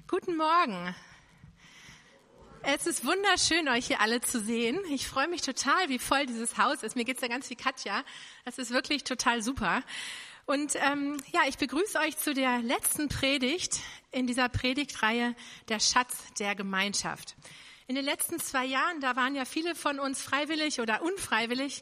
Guten Morgen. Es ist wunderschön, euch hier alle zu sehen. Ich freue mich total, wie voll dieses Haus ist. Mir geht's ja ganz wie Katja. Das ist wirklich total super. Und ich begrüße euch zu der letzten Predigt in dieser Predigtreihe Der Schatz der Gemeinschaft. In den letzten 2 Jahren, da waren ja viele von uns freiwillig oder unfreiwillig,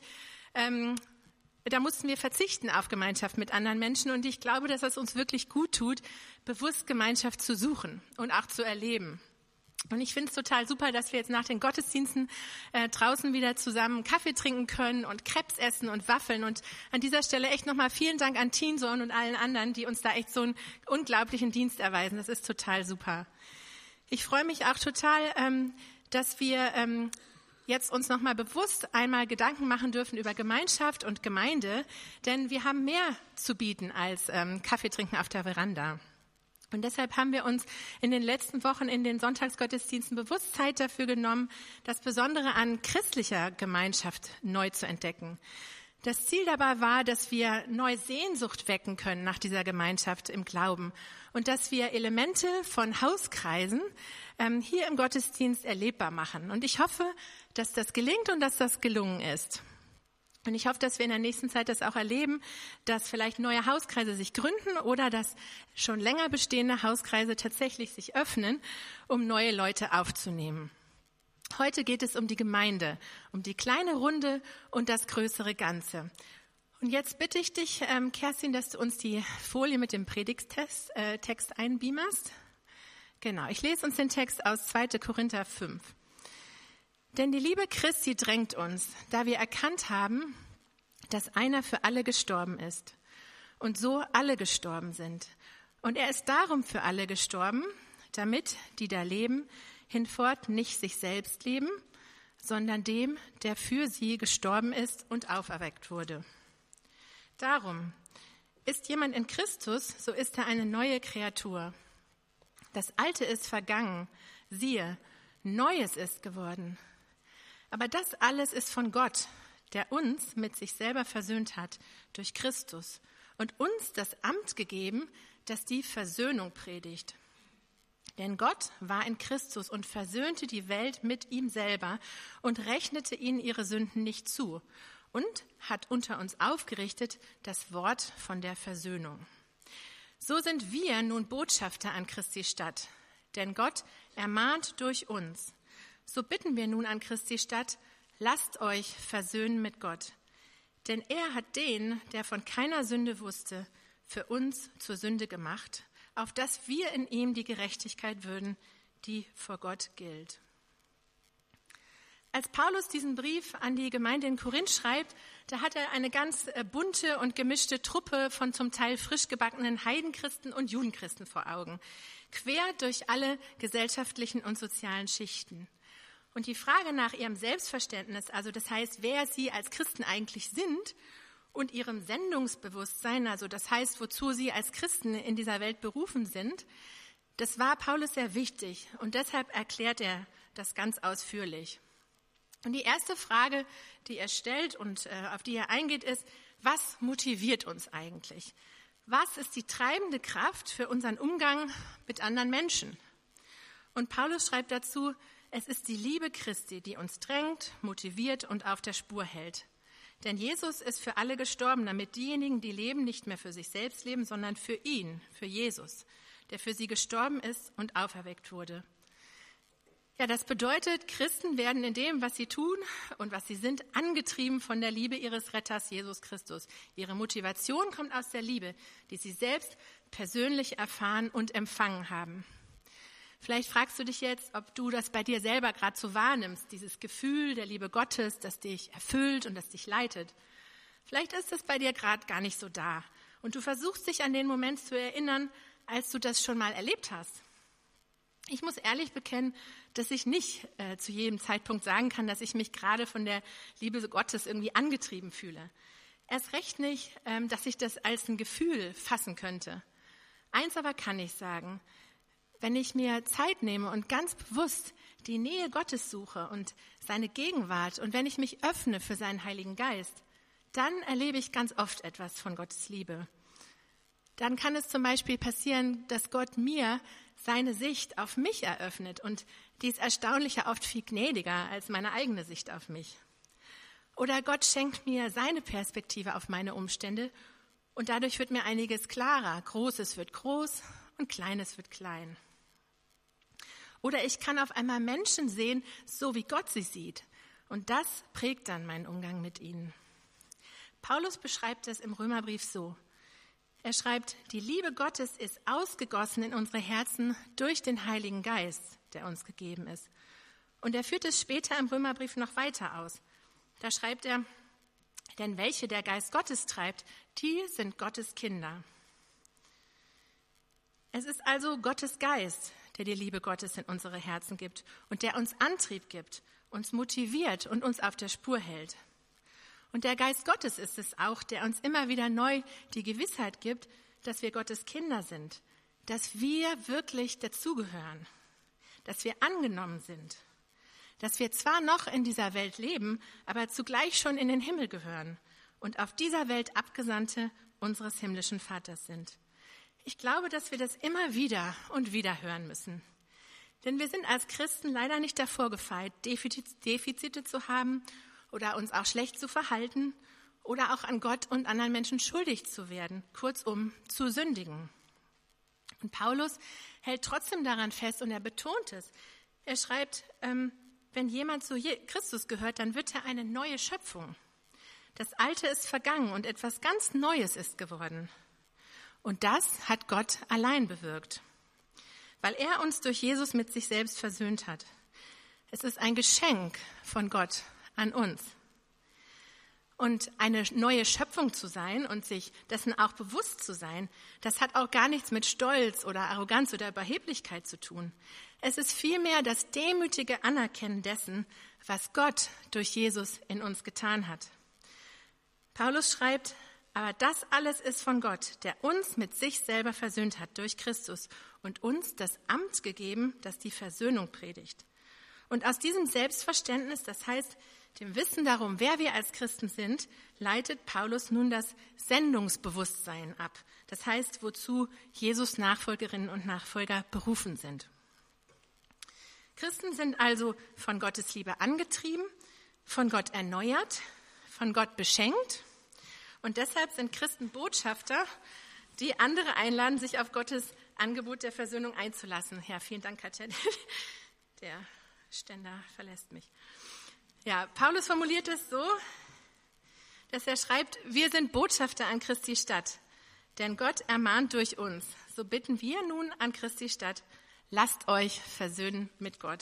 da mussten wir verzichten auf Gemeinschaft mit anderen Menschen. Und ich glaube, dass es uns wirklich gut tut, bewusst Gemeinschaft zu suchen und auch zu erleben. Und ich finde es total super, dass wir jetzt nach den Gottesdiensten draußen wieder zusammen Kaffee trinken können und Crepes essen und Waffeln. Und an dieser Stelle echt nochmal vielen Dank an Teensohn und allen anderen, die uns da echt so einen unglaublichen Dienst erweisen. Das ist total super. Ich freue mich auch total, dass wir jetzt uns nochmal bewusst einmal Gedanken machen dürfen über Gemeinschaft und Gemeinde, denn wir haben mehr zu bieten als Kaffee trinken auf der Veranda. Und deshalb haben wir uns in den letzten Wochen in den Sonntagsgottesdiensten bewusst Zeit dafür genommen, das Besondere an christlicher Gemeinschaft neu zu entdecken. Das Ziel dabei war, dass wir neue Sehnsucht wecken können nach dieser Gemeinschaft im Glauben und dass wir Elemente von Hauskreisen hier im Gottesdienst erlebbar machen. Und ich hoffe, dass das gelingt und dass das gelungen ist. Und ich hoffe, dass wir in der nächsten Zeit das auch erleben, dass vielleicht neue Hauskreise sich gründen oder dass schon länger bestehende Hauskreise tatsächlich sich öffnen, um neue Leute aufzunehmen. Heute geht es um die Gemeinde, um die kleine Runde und das größere Ganze. Und jetzt bitte ich dich, Kerstin, dass du uns die Folie mit dem Predigttext einbeamerst. Genau, ich lese uns den Text aus 2. Korinther 5. Denn die Liebe Christi drängt uns, da wir erkannt haben, dass einer für alle gestorben ist und so alle gestorben sind. Und er ist darum für alle gestorben, damit die da leben, hinfort nicht sich selbst leben, sondern dem, der für sie gestorben ist und auferweckt wurde. Darum, ist jemand in Christus, so ist er eine neue Kreatur. Das Alte ist vergangen, siehe, Neues ist geworden. Aber das alles ist von Gott, der uns mit sich selber versöhnt hat durch Christus und uns das Amt gegeben, das die Versöhnung predigt. Denn Gott war in Christus und versöhnte die Welt mit ihm selber und rechnete ihnen ihre Sünden nicht zu und hat unter uns aufgerichtet das Wort von der Versöhnung. So sind wir nun Botschafter an Christi Stadt, denn Gott ermahnt durch uns. So bitten wir nun an Christi Stadt, lasst euch versöhnen mit Gott. Denn er hat den, der von keiner Sünde wusste, für uns zur Sünde gemacht, auf dass wir in ihm die Gerechtigkeit würden, die vor Gott gilt. Als Paulus diesen Brief an die Gemeinde in Korinth schreibt, da hat er eine ganz bunte und gemischte Truppe von zum Teil frisch gebackenen Heidenchristen und Judenchristen vor Augen, quer durch alle gesellschaftlichen und sozialen Schichten. Und die Frage nach ihrem Selbstverständnis, also das heißt, wer sie als Christen eigentlich sind und ihrem Sendungsbewusstsein, also das heißt, wozu sie als Christen in dieser Welt berufen sind, das war Paulus sehr wichtig und deshalb erklärt er das ganz ausführlich. Und die erste Frage, die er stellt und auf die er eingeht, ist, was motiviert uns eigentlich? Was ist die treibende Kraft für unseren Umgang mit anderen Menschen? Und Paulus schreibt dazu, es ist die Liebe Christi, die uns drängt, motiviert und auf der Spur hält. Denn Jesus ist für alle gestorben, damit diejenigen, die leben, nicht mehr für sich selbst leben, sondern für ihn, für Jesus, der für sie gestorben ist und auferweckt wurde. Ja, das bedeutet, Christen werden in dem, was sie tun und was sie sind, angetrieben von der Liebe ihres Retters Jesus Christus. Ihre Motivation kommt aus der Liebe, die sie selbst persönlich erfahren und empfangen haben. Vielleicht fragst du dich jetzt, ob du das bei dir selber gerade so wahrnimmst, dieses Gefühl der Liebe Gottes, das dich erfüllt und das dich leitet. Vielleicht ist es bei dir gerade gar nicht so da und du versuchst dich an den Moment zu erinnern, als du das schon mal erlebt hast. Ich muss ehrlich bekennen, dass ich nicht zu jedem Zeitpunkt sagen kann, dass ich mich gerade von der Liebe Gottes irgendwie angetrieben fühle. Erst recht nicht, dass ich das als ein Gefühl fassen könnte. Eins aber kann ich sagen, wenn ich mir Zeit nehme und ganz bewusst die Nähe Gottes suche und seine Gegenwart und wenn ich mich öffne für seinen Heiligen Geist, dann erlebe ich ganz oft etwas von Gottes Liebe. Dann kann es zum Beispiel passieren, dass Gott mir seine Sicht auf mich eröffnet und die ist erstaunlicher oft viel gnädiger als meine eigene Sicht auf mich. Oder Gott schenkt mir seine Perspektive auf meine Umstände und dadurch wird mir einiges klarer. Großes wird groß und Kleines wird klein. Oder ich kann auf einmal Menschen sehen, so wie Gott sie sieht. Und das prägt dann meinen Umgang mit ihnen. Paulus beschreibt es im Römerbrief so. Er schreibt, die Liebe Gottes ist ausgegossen in unsere Herzen durch den Heiligen Geist, der uns gegeben ist. Und er führt es später im Römerbrief noch weiter aus. Da schreibt er, denn welche der Geist Gottes treibt, die sind Gottes Kinder. Es ist also Gottes Geist, der die Liebe Gottes in unsere Herzen gibt und der uns Antrieb gibt, uns motiviert und uns auf der Spur hält. Und der Geist Gottes ist es auch, der uns immer wieder neu die Gewissheit gibt, dass wir Gottes Kinder sind, dass wir wirklich dazugehören, dass wir angenommen sind, dass wir zwar noch in dieser Welt leben, aber zugleich schon in den Himmel gehören und auf dieser Welt Abgesandte unseres himmlischen Vaters sind. Ich glaube, dass wir das immer wieder und wieder hören müssen. Denn wir sind als Christen leider nicht davor gefeit, Defizite zu haben oder uns auch schlecht zu verhalten oder auch an Gott und anderen Menschen schuldig zu werden, kurzum zu sündigen. Und Paulus hält trotzdem daran fest und er betont es. Er schreibt, wenn jemand zu Christus gehört, dann wird er eine neue Schöpfung. Das Alte ist vergangen und etwas ganz Neues ist geworden. Und das hat Gott allein bewirkt, weil er uns durch Jesus mit sich selbst versöhnt hat. Es ist ein Geschenk von Gott an uns. Und eine neue Schöpfung zu sein und sich dessen auch bewusst zu sein, das hat auch gar nichts mit Stolz oder Arroganz oder Überheblichkeit zu tun. Es ist vielmehr das demütige Anerkennen dessen, was Gott durch Jesus in uns getan hat. Paulus schreibt, aber das alles ist von Gott, der uns mit sich selber versöhnt hat durch Christus und uns das Amt gegeben, das die Versöhnung predigt. Und aus diesem Selbstverständnis, das heißt dem Wissen darum, wer wir als Christen sind, leitet Paulus nun das Sendungsbewusstsein ab. Das heißt, wozu Jesus Nachfolgerinnen und Nachfolger berufen sind. Christen sind also von Gottes Liebe angetrieben, von Gott erneuert, von Gott beschenkt. Und deshalb sind Christen Botschafter, die andere einladen, sich auf Gottes Angebot der Versöhnung einzulassen. Ja, vielen Dank, Katja. Der Ständer verlässt mich. Ja, Paulus formuliert es so, dass er schreibt, wir sind Botschafter an Christi Stadt, denn Gott ermahnt durch uns. So bitten wir nun an Christi Stadt, lasst euch versöhnen mit Gott.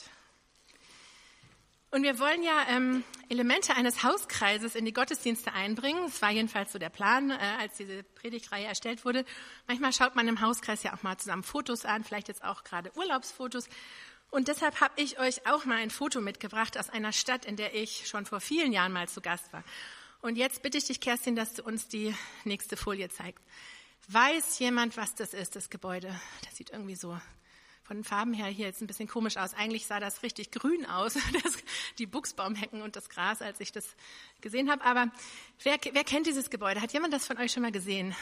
Und wir wollen ja Elemente eines Hauskreises in die Gottesdienste einbringen. Das war jedenfalls so der Plan, als diese Predigtreihe erstellt wurde. Manchmal schaut man im Hauskreis ja auch mal zusammen Fotos an, vielleicht jetzt auch gerade Urlaubsfotos. Und deshalb habe ich euch auch mal ein Foto mitgebracht aus einer Stadt, in der ich schon vor vielen Jahren mal zu Gast war. Und jetzt bitte ich dich, Kerstin, dass du uns die nächste Folie zeigst. Weiß jemand, was das ist, das Gebäude? Das sieht irgendwie so von den Farben her hier jetzt ein bisschen komisch aus. Eigentlich sah das richtig grün aus, die Buchsbaumhecken und das Gras, als ich das gesehen habe. Aber wer kennt dieses Gebäude? Hat jemand das von euch schon mal gesehen?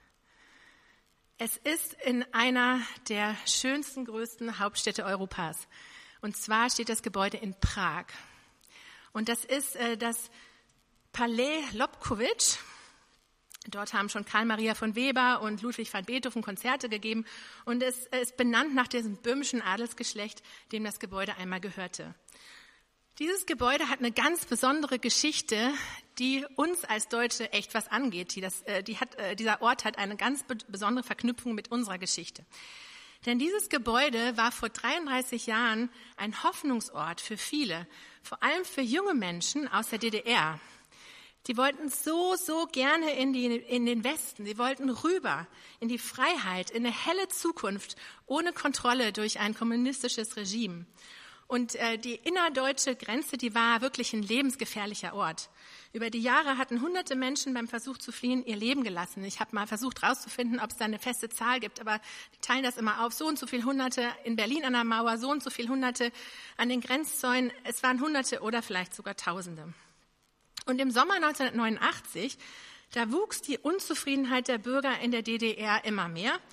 Es ist in einer der schönsten, größten Hauptstädte Europas. Und zwar steht das Gebäude in Prag. Und das ist das Palais Lobkowicz. Dort haben schon Karl Maria von Weber und Ludwig van Beethoven Konzerte gegeben. Und es ist benannt nach diesem böhmischen Adelsgeschlecht, dem das Gebäude einmal gehörte. Dieses Gebäude hat eine ganz besondere Geschichte, die uns als Deutsche echt was angeht. Dieser Ort hat eine ganz besondere Verknüpfung mit unserer Geschichte. Denn dieses Gebäude war vor 33 Jahren ein Hoffnungsort für viele, vor allem für junge Menschen aus der DDR. Die wollten so gerne in den Westen. Sie wollten rüber in die Freiheit, in eine helle Zukunft, ohne Kontrolle durch ein kommunistisches Regime. Und die innerdeutsche Grenze, die war wirklich ein lebensgefährlicher Ort. Über die Jahre hatten hunderte Menschen beim Versuch zu fliehen ihr Leben gelassen. Ich habe mal versucht herauszufinden, ob es da eine feste Zahl gibt, aber die teilen das immer auf. So und so viel Hunderte in Berlin an der Mauer, so und so viel Hunderte an den Grenzzäunen. Es waren Hunderte oder vielleicht sogar Tausende. Und im Sommer 1989, da wuchs die Unzufriedenheit der Bürger in der DDR immer mehr.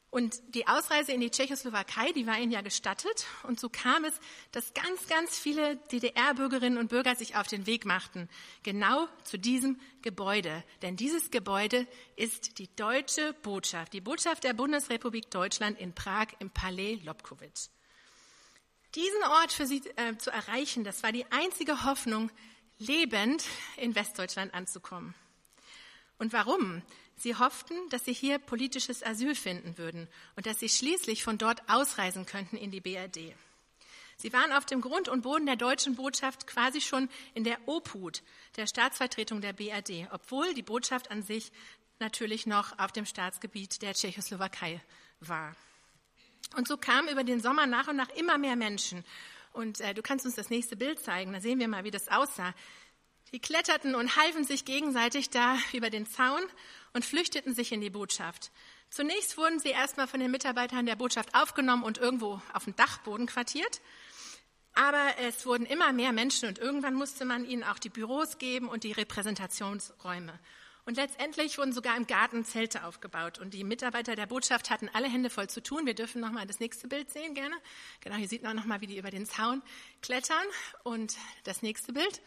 Und die Ausreise in die Tschechoslowakei, die war ihnen ja gestattet. Und so kam es, dass ganz, ganz viele DDR-Bürgerinnen und Bürger sich auf den Weg machten. Genau zu diesem Gebäude. Denn dieses Gebäude ist die Deutsche Botschaft. Die Botschaft der Bundesrepublik Deutschland in Prag im Palais Lobkowicz. Diesen Ort für sie zu erreichen, das war die einzige Hoffnung, lebend in Westdeutschland anzukommen. Und warum? Sie hofften, dass sie hier politisches Asyl finden würden und dass sie schließlich von dort ausreisen könnten in die BRD. Sie waren auf dem Grund und Boden der deutschen Botschaft quasi schon in der Obhut der Staatsvertretung der BRD, obwohl die Botschaft an sich natürlich noch auf dem Staatsgebiet der Tschechoslowakei war. Und so kamen über den Sommer nach und nach immer mehr Menschen. Und du kannst uns das nächste Bild zeigen, da sehen wir mal, wie das aussah. Die kletterten und halfen sich gegenseitig da über den Zaun und flüchteten sich in die Botschaft. Zunächst wurden sie erstmal von den Mitarbeitern der Botschaft aufgenommen und irgendwo auf dem Dachboden quartiert. Aber es wurden immer mehr Menschen und irgendwann musste man ihnen auch die Büros geben und die Repräsentationsräume. Und letztendlich wurden sogar im Garten Zelte aufgebaut. Und die Mitarbeiter der Botschaft hatten alle Hände voll zu tun. Wir dürfen nochmal das nächste Bild sehen, gerne. Genau, hier sieht man nochmal, wie die über den Zaun klettern. Und das nächste Bild.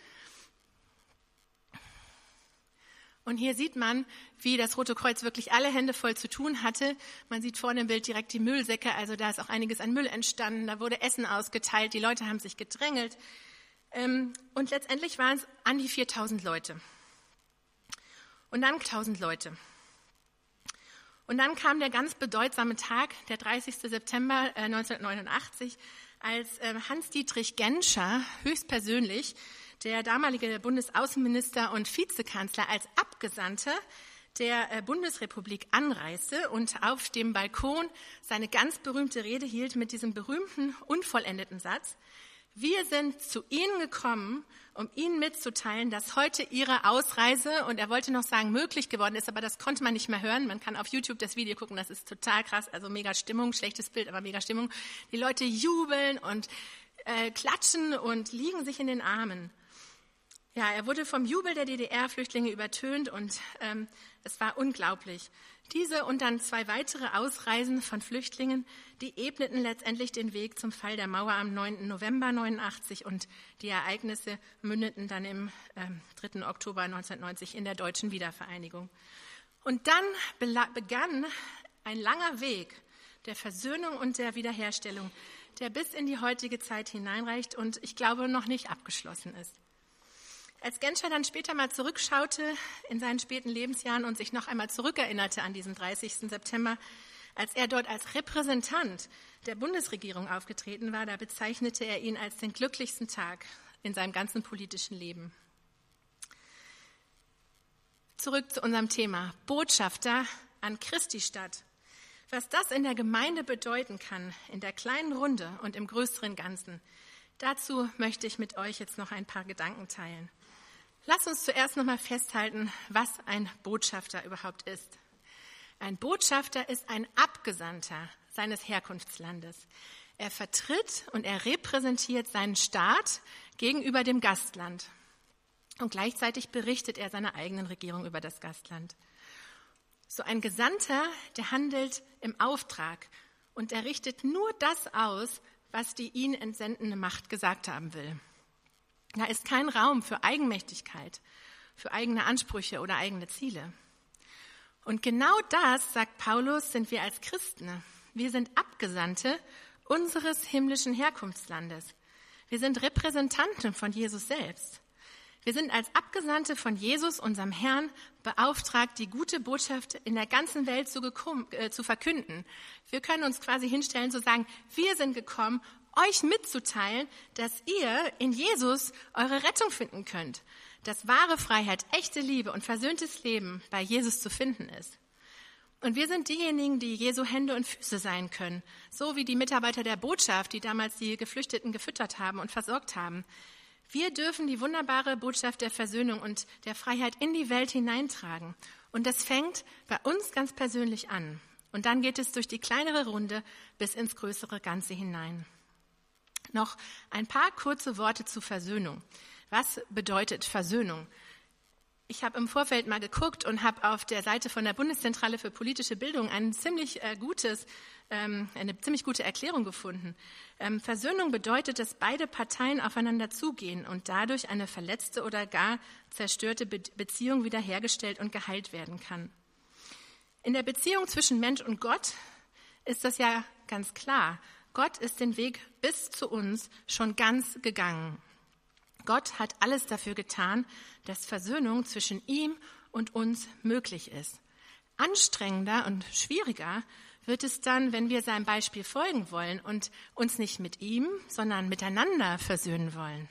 Und hier sieht man, wie das Rote Kreuz wirklich alle Hände voll zu tun hatte. Man sieht vorne im Bild direkt die Müllsäcke, also da ist auch einiges an Müll entstanden. Da wurde Essen ausgeteilt, die Leute haben sich gedrängelt. Und letztendlich waren es an die 4.000 Leute. Und dann 1.000 Leute. Und dann kam der ganz bedeutsame Tag, der 30. September 1989, als Hans-Dietrich Genscher höchstpersönlich, der damalige Bundesaußenminister und Vizekanzler, als Abgesandter der Bundesrepublik anreiste und auf dem Balkon seine ganz berühmte Rede hielt mit diesem berühmten, unvollendeten Satz: Wir sind zu Ihnen gekommen, um Ihnen mitzuteilen, dass heute Ihre Ausreise, und er wollte noch sagen, möglich geworden ist, aber das konnte man nicht mehr hören. Man kann auf YouTube das Video gucken, das ist total krass, also mega Stimmung, schlechtes Bild, aber mega Stimmung. Die Leute jubeln und klatschen und liegen sich in den Armen. Ja, er wurde vom Jubel der DDR-Flüchtlinge übertönt und es war unglaublich. Diese und dann 2 weitere Ausreisen von Flüchtlingen, die ebneten letztendlich den Weg zum Fall der Mauer am 9. November 1989 und die Ereignisse mündeten dann im 3. Oktober 1990 in der deutschen Wiedervereinigung. Und dann begann ein langer Weg der Versöhnung und der Wiederherstellung, der bis in die heutige Zeit hineinreicht und ich glaube noch nicht abgeschlossen ist. Als Genscher dann später mal zurückschaute in seinen späten Lebensjahren und sich noch einmal zurückerinnerte an diesen 30. September, als er dort als Repräsentant der Bundesregierung aufgetreten war, da bezeichnete er ihn als den glücklichsten Tag in seinem ganzen politischen Leben. Zurück zu unserem Thema: Botschafter an Christi Stadt. Was das in der Gemeinde bedeuten kann, in der kleinen Runde und im größeren Ganzen, dazu möchte ich mit euch jetzt noch ein paar Gedanken teilen. Lasst uns zuerst noch mal festhalten, was ein Botschafter überhaupt ist. Ein Botschafter ist ein Abgesandter seines Herkunftslandes. Er vertritt und er repräsentiert seinen Staat gegenüber dem Gastland. Und gleichzeitig berichtet er seiner eigenen Regierung über das Gastland. So ein Gesandter, der handelt im Auftrag und er richtet nur das aus, was die ihn entsendende Macht gesagt haben will. Da ist kein Raum für Eigenmächtigkeit, für eigene Ansprüche oder eigene Ziele. Und genau das, sagt Paulus, sind wir als Christen. Wir sind Abgesandte unseres himmlischen Herkunftslandes. Wir sind Repräsentanten von Jesus selbst. Wir sind als Abgesandte von Jesus, unserem Herrn, beauftragt, die gute Botschaft in der ganzen Welt zu verkünden. Wir können uns quasi hinstellen, zu sagen, wir sind gekommen, euch mitzuteilen, dass ihr in Jesus eure Rettung finden könnt. Dass wahre Freiheit, echte Liebe und versöhntes Leben bei Jesus zu finden ist. Und wir sind diejenigen, die Jesu Hände und Füße sein können. So wie die Mitarbeiter der Botschaft, die damals die Geflüchteten gefüttert haben und versorgt haben. Wir dürfen die wunderbare Botschaft der Versöhnung und der Freiheit in die Welt hineintragen. Und das fängt bei uns ganz persönlich an. Und dann geht es durch die kleinere Runde bis ins größere Ganze hinein. Noch ein paar kurze Worte zu Versöhnung. Was bedeutet Versöhnung? Ich habe im Vorfeld mal geguckt und habe auf der Seite von der Bundeszentrale für politische Bildung eine ziemlich gute Erklärung gefunden. Versöhnung bedeutet, dass beide Parteien aufeinander zugehen und dadurch eine verletzte oder gar zerstörte Beziehung wiederhergestellt und geheilt werden kann. In der Beziehung zwischen Mensch und Gott ist das ja ganz klar. Gott ist den Weg bis zu uns schon ganz gegangen. Gott hat alles dafür getan, dass Versöhnung zwischen ihm und uns möglich ist. Anstrengender und schwieriger wird es dann, wenn wir seinem Beispiel folgen wollen und uns nicht mit ihm, sondern miteinander versöhnen wollen.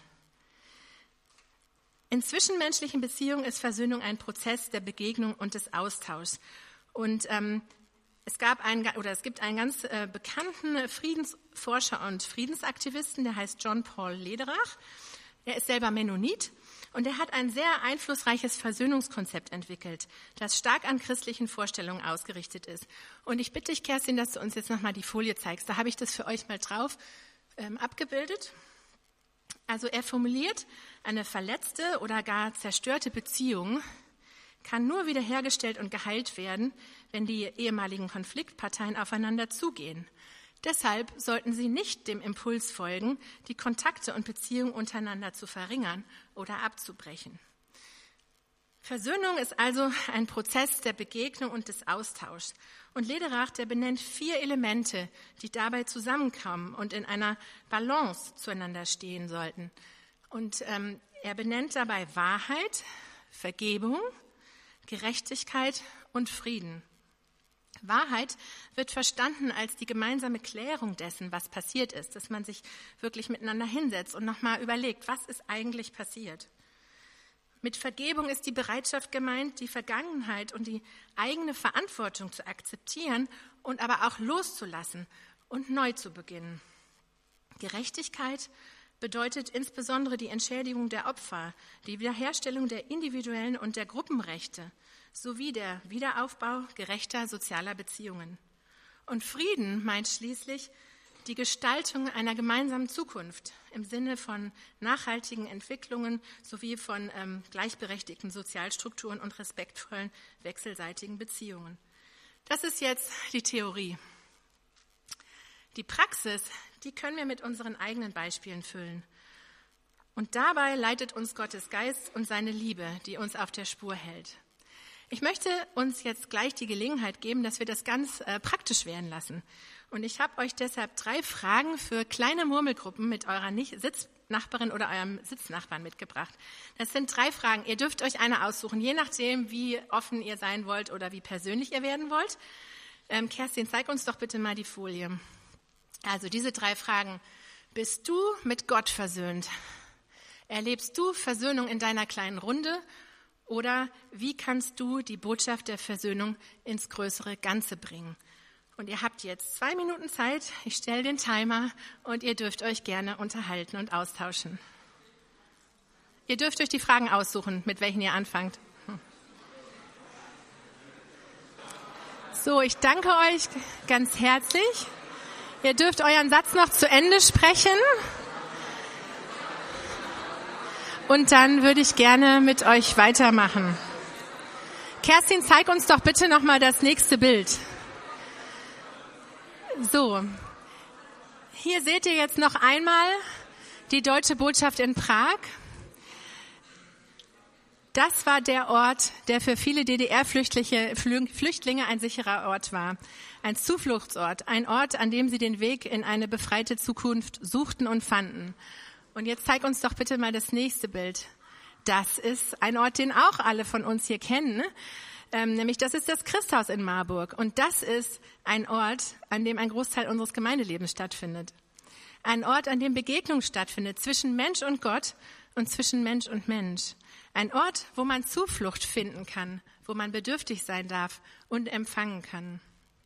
In zwischenmenschlichen Beziehungen ist Versöhnung ein Prozess der Begegnung und des Austauschs. Und es gibt einen ganz bekannten Friedensforscher und Friedensaktivisten, der heißt John Paul Lederach. Er ist selber Mennonit und er hat ein sehr einflussreiches Versöhnungskonzept entwickelt, das stark an christlichen Vorstellungen ausgerichtet ist. Und ich bitte dich, Kerstin, dass du uns jetzt nochmal die Folie zeigst. Da habe ich das für euch mal drauf abgebildet. Also er formuliert, eine verletzte oder gar zerstörte Beziehung kann nur wiederhergestellt und geheilt werden, wenn die ehemaligen Konfliktparteien aufeinander zugehen. Deshalb sollten sie nicht dem Impuls folgen, die Kontakte und Beziehungen untereinander zu verringern oder abzubrechen. Versöhnung ist also ein Prozess der Begegnung und des Austauschs. Und Lederach, der benennt 4 Elemente, die dabei zusammenkommen und in einer Balance zueinander stehen sollten. Und er benennt dabei Wahrheit, Vergebung, Gerechtigkeit und Frieden. Wahrheit wird verstanden als die gemeinsame Klärung dessen, was passiert ist, dass man sich wirklich miteinander hinsetzt und nochmal überlegt, was ist eigentlich passiert. Mit Vergebung ist die Bereitschaft gemeint, die Vergangenheit und die eigene Verantwortung zu akzeptieren und aber auch loszulassen und neu zu beginnen. Gerechtigkeit bedeutet insbesondere die Entschädigung der Opfer, die Wiederherstellung der individuellen und der Gruppenrechte sowie der Wiederaufbau gerechter sozialer Beziehungen. Und Frieden meint schließlich die Gestaltung einer gemeinsamen Zukunft im Sinne von nachhaltigen Entwicklungen sowie von gleichberechtigten Sozialstrukturen und respektvollen wechselseitigen Beziehungen. Das ist jetzt die Theorie. Die Praxis, die können wir mit unseren eigenen Beispielen füllen. Und dabei leitet uns Gottes Geist und seine Liebe, die uns auf der Spur hält. Ich möchte uns jetzt gleich die Gelegenheit geben, dass wir das ganz praktisch werden lassen. Und ich habe euch deshalb 3 Fragen für kleine Murmelgruppen mit eurer Sitznachbarin oder eurem Sitznachbarn mitgebracht. Das sind 3 Fragen. Ihr dürft euch eine aussuchen, je nachdem, wie offen ihr sein wollt oder wie persönlich ihr werden wollt. Kerstin, zeig uns doch bitte mal die Folie. Also diese 3 Fragen. Bist du mit Gott versöhnt? Erlebst du Versöhnung in deiner kleinen Runde? Oder wie kannst du die Botschaft der Versöhnung ins größere Ganze bringen? Und ihr habt jetzt 2 Minuten Zeit. Ich stelle den Timer und ihr dürft euch gerne unterhalten und austauschen. Ihr dürft euch die Fragen aussuchen, mit welchen ihr anfangt. So, ich danke euch ganz herzlich. Ihr dürft euren Satz noch zu Ende sprechen. Und dann würde ich gerne mit euch weitermachen. Kerstin, zeig uns doch bitte nochmal das nächste Bild. So, hier seht ihr jetzt noch einmal die Deutsche Botschaft in Prag. Das war der Ort, der für viele DDR-Flüchtlinge ein sicherer Ort war. Ein Zufluchtsort, ein Ort, an dem sie den Weg in eine befreite Zukunft suchten und fanden. Und jetzt zeig uns doch bitte mal das nächste Bild. Das ist ein Ort, den auch alle von uns hier kennen, nämlich das ist das Christhaus in Marburg. Und das ist ein Ort, an dem ein Großteil unseres Gemeindelebens stattfindet. Ein Ort, an dem Begegnung stattfindet zwischen Mensch und Gott und zwischen Mensch und Mensch. Ein Ort, wo man Zuflucht finden kann, wo man bedürftig sein darf und empfangen kann.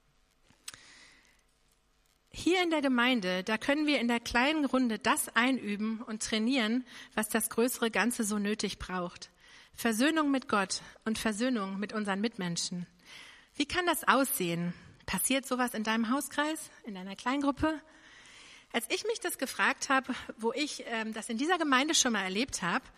Hier in der Gemeinde, da können wir in der kleinen Runde das einüben und trainieren, was das größere Ganze so nötig braucht. Versöhnung mit Gott und Versöhnung mit unseren Mitmenschen. Wie kann das aussehen? Passiert sowas in deinem Hauskreis, in deiner Kleingruppe? Als ich mich das gefragt habe, wo ich das in dieser Gemeinde schon mal erlebt habe,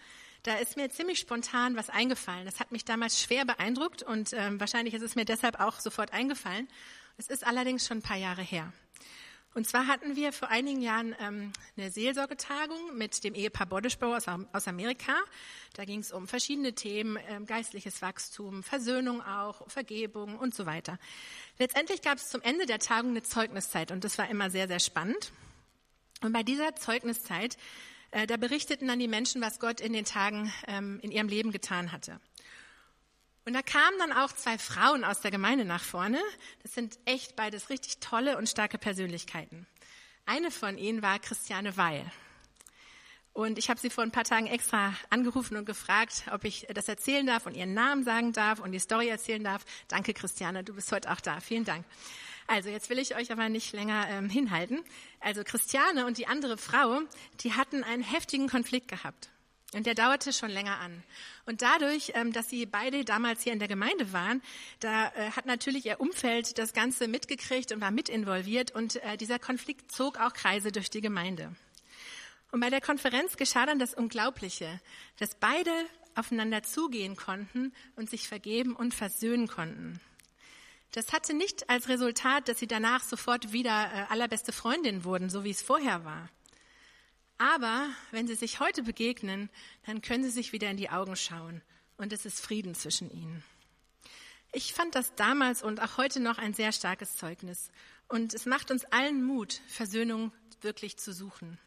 da ist mir ziemlich spontan was eingefallen. Das hat mich damals schwer beeindruckt und wahrscheinlich ist es mir deshalb auch sofort eingefallen. Es ist allerdings schon ein paar Jahre her. Und zwar hatten wir vor einigen Jahren eine Seelsorgetagung mit dem Ehepaar Bodeschbauer aus Amerika. Da ging es um verschiedene Themen, geistliches Wachstum, Versöhnung auch, Vergebung und so weiter. Letztendlich gab es zum Ende der Tagung eine Zeugniszeit und das war immer sehr, sehr spannend. Und bei dieser Zeugniszeit, da berichteten dann die Menschen, was Gott in den Tagen in ihrem Leben getan hatte. Und da kamen dann auch 2 Frauen aus der Gemeinde nach vorne. Das sind echt beides richtig tolle und starke Persönlichkeiten. Eine von ihnen war Christiane Weil. Und ich habe sie vor ein paar Tagen extra angerufen und gefragt, ob ich das erzählen darf und ihren Namen sagen darf und die Story erzählen darf. Danke, Christiane, du bist heute auch da. Vielen Dank. Also jetzt will ich euch aber nicht länger hinhalten. Also Christiane und die andere Frau, die hatten einen heftigen Konflikt gehabt. Und der dauerte schon länger an. Und dadurch, dass sie beide damals hier in der Gemeinde waren, da hat natürlich ihr Umfeld das Ganze mitgekriegt und war mit involviert. Und dieser Konflikt zog auch Kreise durch die Gemeinde. Und bei der Konferenz geschah dann das Unglaubliche, dass beide aufeinander zugehen konnten und sich vergeben und versöhnen konnten. Das hatte nicht als Resultat, dass sie danach sofort wieder allerbeste Freundinnen wurden, so wie es vorher war. Aber wenn sie sich heute begegnen, dann können sie sich wieder in die Augen schauen und es ist Frieden zwischen ihnen. Ich fand das damals und auch heute noch ein sehr starkes Zeugnis und es macht uns allen Mut, Versöhnung wirklich zu suchen.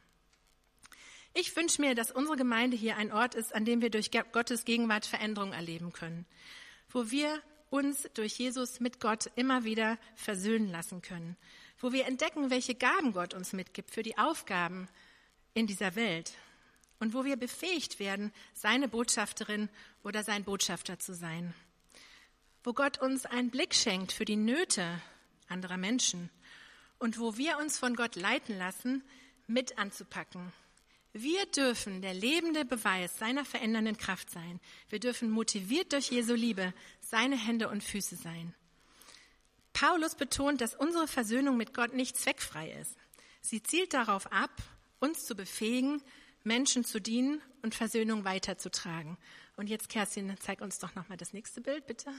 Ich wünsche mir, dass unsere Gemeinde hier ein Ort ist, an dem wir durch Gottes Gegenwart Veränderung erleben können, wo wir uns durch Jesus mit Gott immer wieder versöhnen lassen können, wo wir entdecken, welche Gaben Gott uns mitgibt für die Aufgaben in dieser Welt und wo wir befähigt werden, seine Botschafterin oder sein Botschafter zu sein, wo Gott uns einen Blick schenkt für die Nöte anderer Menschen und wo wir uns von Gott leiten lassen, mit anzupacken. Wir dürfen der lebende Beweis seiner verändernden Kraft sein. Wir dürfen motiviert durch Jesu Liebe seine Hände und Füße sein. Paulus betont, dass unsere Versöhnung mit Gott nicht zweckfrei ist. Sie zielt darauf ab, uns zu befähigen, Menschen zu dienen und Versöhnung weiterzutragen. Und jetzt, Kerstin, zeig uns doch nochmal das nächste Bild, bitte.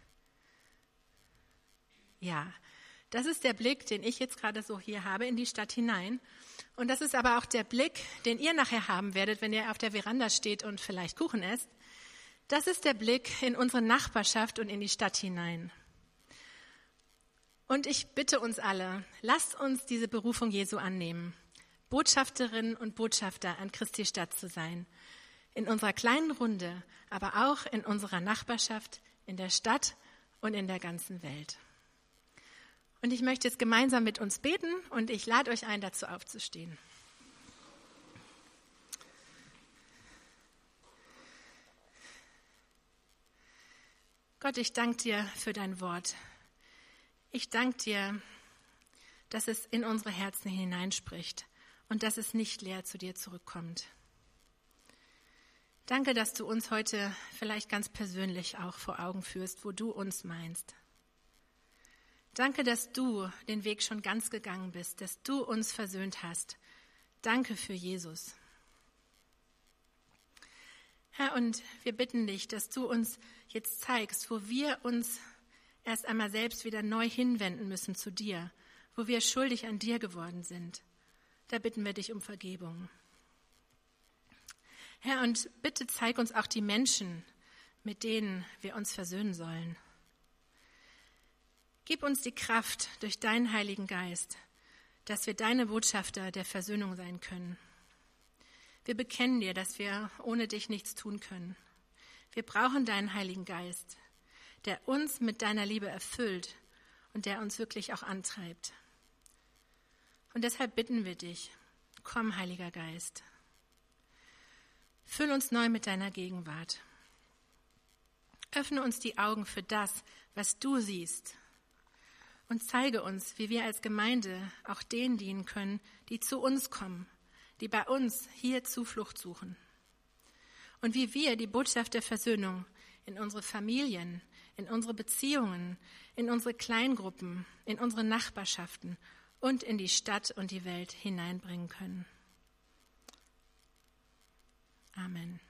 Ja, das ist der Blick, den ich jetzt gerade so hier habe, in die Stadt hinein. Und das ist aber auch der Blick, den ihr nachher haben werdet, wenn ihr auf der Veranda steht und vielleicht Kuchen esst. Das ist der Blick in unsere Nachbarschaft und in die Stadt hinein. Und ich bitte uns alle, lasst uns diese Berufung Jesu annehmen, Botschafterinnen und Botschafter an Christi Stadt zu sein. In unserer kleinen Runde, aber auch in unserer Nachbarschaft, in der Stadt und in der ganzen Welt. Und ich möchte jetzt gemeinsam mit uns beten und ich lade euch ein, dazu aufzustehen. Gott, ich danke dir für dein Wort. Ich danke dir, dass es in unsere Herzen hineinspricht und dass es nicht leer zu dir zurückkommt. Danke, dass du uns heute vielleicht ganz persönlich auch vor Augen führst, wo du uns meinst. Danke, dass du den Weg schon ganz gegangen bist, dass du uns versöhnt hast. Danke für Jesus. Herr, und wir bitten dich, dass du uns jetzt zeigst, wo wir uns erst einmal selbst wieder neu hinwenden müssen zu dir, wo wir schuldig an dir geworden sind. Da bitten wir dich um Vergebung. Herr, und bitte zeig uns auch die Menschen, mit denen wir uns versöhnen sollen. Gib uns die Kraft durch deinen Heiligen Geist, dass wir deine Botschafter der Versöhnung sein können. Wir bekennen dir, dass wir ohne dich nichts tun können. Wir brauchen deinen Heiligen Geist, der uns mit deiner Liebe erfüllt und der uns wirklich auch antreibt. Und deshalb bitten wir dich, komm, Heiliger Geist. Füll uns neu mit deiner Gegenwart. Öffne uns die Augen für das, was du siehst. Und zeige uns, wie wir als Gemeinde auch denen dienen können, die zu uns kommen, die bei uns hier Zuflucht suchen. Und wie wir die Botschaft der Versöhnung in unsere Familien, in unsere Beziehungen, in unsere Kleingruppen, in unsere Nachbarschaften und in die Stadt und die Welt hineinbringen können. Amen.